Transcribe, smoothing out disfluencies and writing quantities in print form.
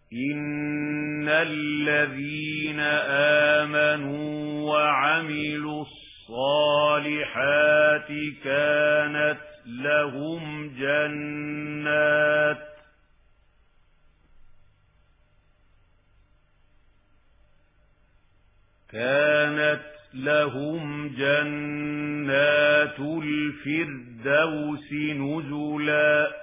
إن الذين آمنوا وعملوا الصالحات كانت لهم جنات الفردوس نزلا